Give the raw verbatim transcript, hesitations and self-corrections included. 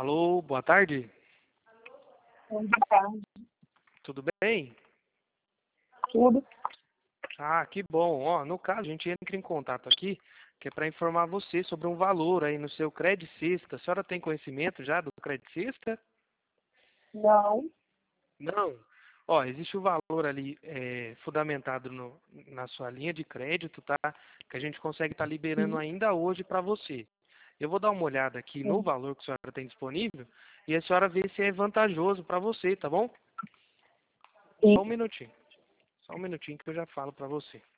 Alô, boa tarde. Boa tarde. Tudo bem? Tudo. Ah, que bom. Ó, no caso, a gente entra em contato aqui, que é para informar você sobre um valor aí no seu Credit Sexta. A senhora tem conhecimento já do Credit Sexta? Não. Não. Ó, existe o valor ali é, fundamentado no- na sua linha de crédito, tá? Que a gente consegue estar liberando Sim. ainda hoje para você. Eu vou dar uma olhada aqui no Sim. valor que a senhora tem disponível e a senhora vê se é vantajoso para você, tá bom? Sim. Só um minutinho. Só um minutinho que eu já falo para você.